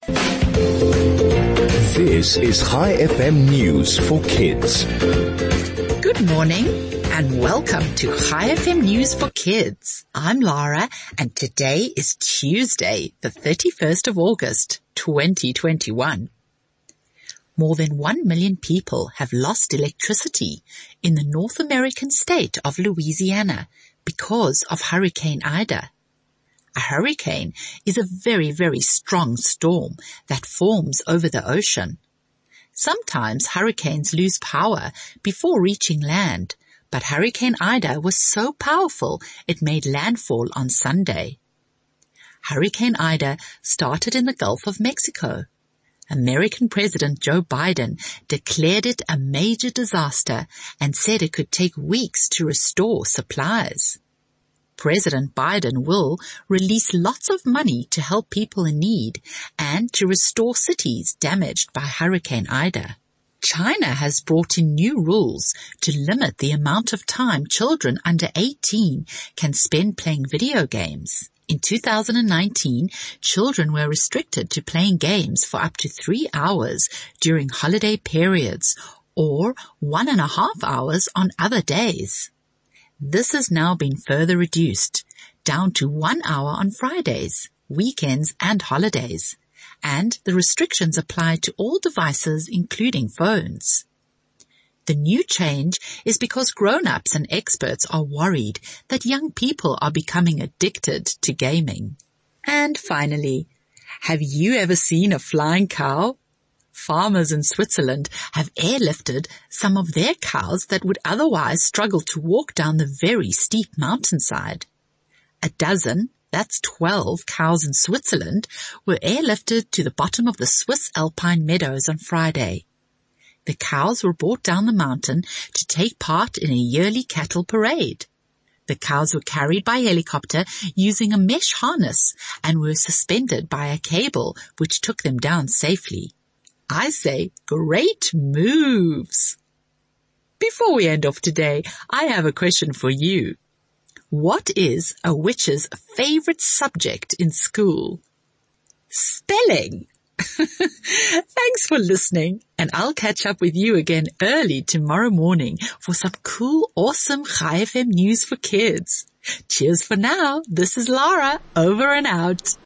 This is Chai FM News for Kids. Good morning and welcome to Chai FM News for Kids. I'm Lara and today is Tuesday, the 31st of August, 2021. More than 1 million people have lost electricity in the North American state of Louisiana because of Hurricane Ida. A hurricane is a very, very strong storm that forms over the ocean. Sometimes hurricanes lose power before reaching land, but Hurricane Ida was so powerful it made landfall on Sunday. Hurricane Ida started in the Gulf of Mexico. American President Joe Biden declared it a major disaster and said it could take weeks to restore supplies. President Biden will release lots of money to help people in need and to restore cities damaged by Hurricane Ida. China has brought in new rules to limit the amount of time children under 18 can spend playing video games. In 2019, children were restricted to playing games for up to 3 hours during holiday periods or 1.5 hours on other days. This has now been further reduced, down to 1 hour on Fridays, weekends and holidays, and the restrictions apply to all devices including phones. The new change is because grown-ups and experts are worried that young people are becoming addicted to gaming. And finally, have you ever seen a flying cow? Farmers in Switzerland have airlifted some of their cows that would otherwise struggle to walk down the very steep mountainside. 12, that's 12 cows in Switzerland, were airlifted to the bottom of the Swiss Alpine meadows on Friday. The cows were brought down the mountain to take part in a yearly cattle parade. The cows were carried by helicopter using a mesh harness and were suspended by a cable which took them down safely. I say, great moves! Before we end off today, I have a question for you. What is a witch's favorite subject in school? Spelling! Thanks for listening, and I'll catch up with you again early tomorrow morning for some cool, awesome Chai FM news for kids. Cheers for now. This is Lara, over and out.